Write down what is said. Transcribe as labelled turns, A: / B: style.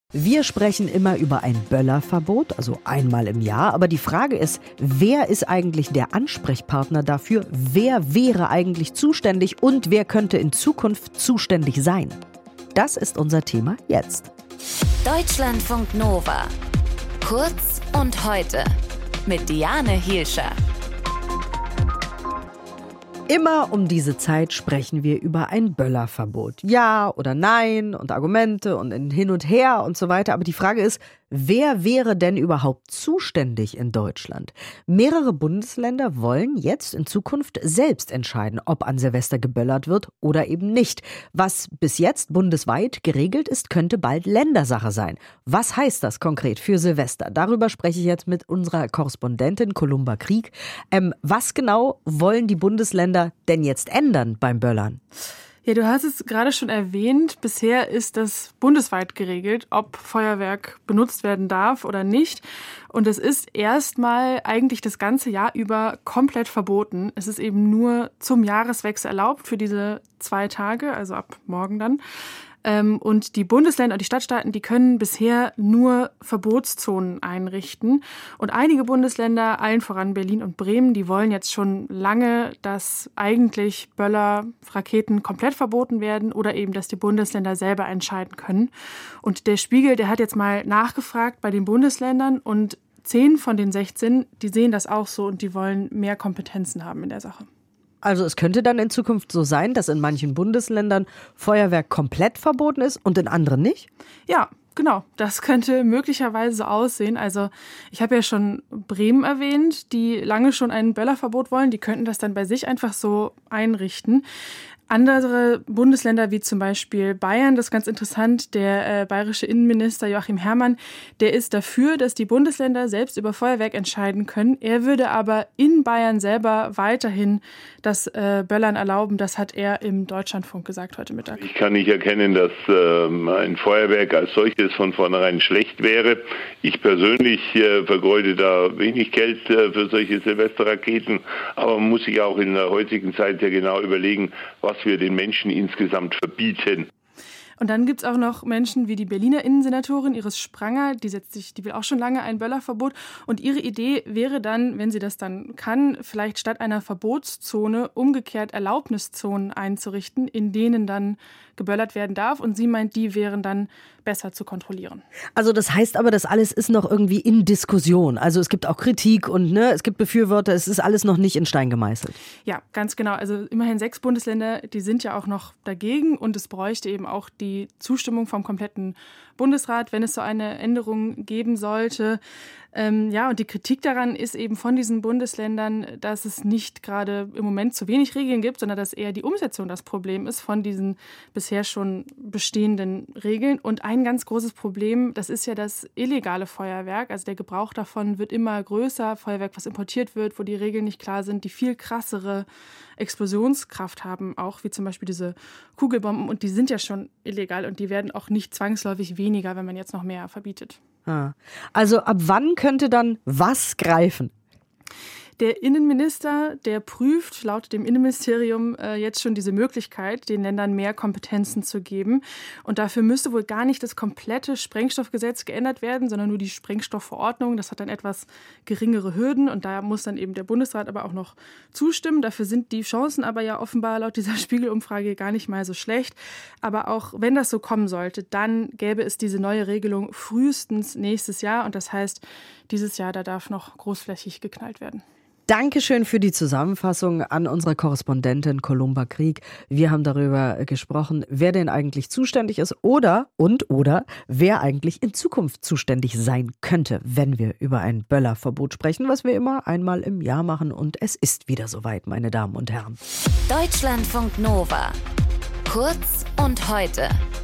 A: Wir sprechen immer über ein Böllerverbot, also einmal im Jahr. Aber die Frage ist, wer ist eigentlich der Ansprechpartner dafür? Wer wäre eigentlich zuständig und wer könnte in Zukunft zuständig sein? Das ist unser Thema jetzt.
B: Deutschlandfunk Nova. Kurz und heute mit Diane Hielscher.
A: Immer um diese Zeit sprechen wir über ein Böllerverbot. Ja oder nein und Argumente und hin und her und so weiter. Aber die Frage ist, wer wäre denn überhaupt zuständig in Deutschland? Mehrere Bundesländer wollen jetzt in Zukunft selbst entscheiden, ob an Silvester geböllert wird oder eben nicht. Was bis jetzt bundesweit geregelt ist, könnte bald Ländersache sein. Was heißt das konkret für Silvester? Darüber spreche ich jetzt mit unserer Korrespondentin Columba Krieg. Was genau wollen die Bundesländer denn jetzt ändern beim Böllern?
C: Ja, du hast es gerade schon erwähnt. Bisher ist das bundesweit geregelt, ob Feuerwerk benutzt werden darf oder nicht. Und es ist erstmal eigentlich das ganze Jahr über komplett verboten. Es ist eben nur zum Jahreswechsel erlaubt für diese 2 Tage, also ab morgen dann. Und die Bundesländer und die Stadtstaaten, die können bisher nur Verbotszonen einrichten. Und einige Bundesländer, allen voran Berlin und Bremen, die wollen jetzt schon lange, dass eigentlich Böller, Raketen komplett verboten werden oder eben, dass die Bundesländer selber entscheiden können. Und der Spiegel, der hat jetzt mal nachgefragt bei den Bundesländern und 10 von den 16, die sehen das auch so und die wollen mehr Kompetenzen haben in der Sache.
A: Also es könnte dann in Zukunft so sein, dass in manchen Bundesländern Feuerwerk komplett verboten ist und in anderen nicht?
C: Ja, genau. Das könnte möglicherweise so aussehen. Also ich habe ja schon Bremen erwähnt, die lange schon ein Böllerverbot wollen. Die könnten das dann bei sich einfach so einrichten. Andere Bundesländer wie zum Beispiel Bayern, das ist ganz interessant, der bayerische Innenminister Joachim Herrmann, der ist dafür, dass die Bundesländer selbst über Feuerwerk entscheiden können. Er würde aber in Bayern selber weiterhin das Böllern erlauben. Das hat er im Deutschlandfunk gesagt heute Mittag.
D: Ich kann nicht erkennen, dass ein Feuerwerk als solches von vornherein schlecht wäre. Ich persönlich vergeude da wenig Geld für solche Silvesterraketen, aber man muss sich auch in der heutigen Zeit ja genau überlegen, was wir den Menschen insgesamt verbieten.
C: Und dann gibt es auch noch Menschen wie die Berliner Innensenatorin Iris Spranger, die will auch schon lange ein Böllerverbot. Und ihre Idee wäre dann, wenn sie das dann kann, vielleicht statt einer Verbotszone umgekehrt Erlaubniszonen einzurichten, in denen dann geböllert werden darf. Und sie meint, die wären dann besser zu kontrollieren.
A: Also das heißt aber, das alles ist noch irgendwie in Diskussion. Also es gibt auch Kritik und es gibt Befürworter. Es ist alles noch nicht in Stein gemeißelt.
C: Ja, ganz genau. Also immerhin 6 Bundesländer, die sind ja auch noch dagegen. Und es bräuchte eben auch die Zustimmung vom kompletten Bundesrat, wenn es so eine Änderung geben sollte. Und die Kritik daran ist eben von diesen Bundesländern, dass es nicht gerade im Moment zu wenig Regeln gibt, sondern dass eher die Umsetzung das Problem ist von diesen bisher schon bestehenden Regeln. Und ein ganz großes Problem, das ist ja das illegale Feuerwerk. Also der Gebrauch davon wird immer größer. Feuerwerk, was importiert wird, wo die Regeln nicht klar sind, die viel krassere Explosionskraft haben, auch wie zum Beispiel diese Kugelbomben. Und die sind ja schon illegal und die werden auch nicht zwangsläufig weniger, wenn man jetzt noch mehr verbietet.
A: Also ab wann könnte dann was greifen?
C: Der Innenminister, der prüft laut dem Innenministerium jetzt schon diese Möglichkeit, den Ländern mehr Kompetenzen zu geben. Und dafür müsste wohl gar nicht das komplette Sprengstoffgesetz geändert werden, sondern nur die Sprengstoffverordnung. Das hat dann etwas geringere Hürden und da muss dann eben der Bundesrat aber auch noch zustimmen. Dafür sind die Chancen aber ja offenbar laut dieser Spiegelumfrage gar nicht mal so schlecht. Aber auch wenn das so kommen sollte, dann gäbe es diese neue Regelung frühestens nächstes Jahr. Und das heißt, dieses Jahr, da darf noch großflächig geknallt werden.
A: Dankeschön für die Zusammenfassung an unsere Korrespondentin Columba Krieg. Wir haben darüber gesprochen, wer denn eigentlich zuständig ist oder wer eigentlich in Zukunft zuständig sein könnte, wenn wir über ein Böllerverbot sprechen, was wir immer einmal im Jahr machen. Und es ist wieder soweit, meine Damen und Herren.
B: Deutschlandfunk Nova. Kurz und heute.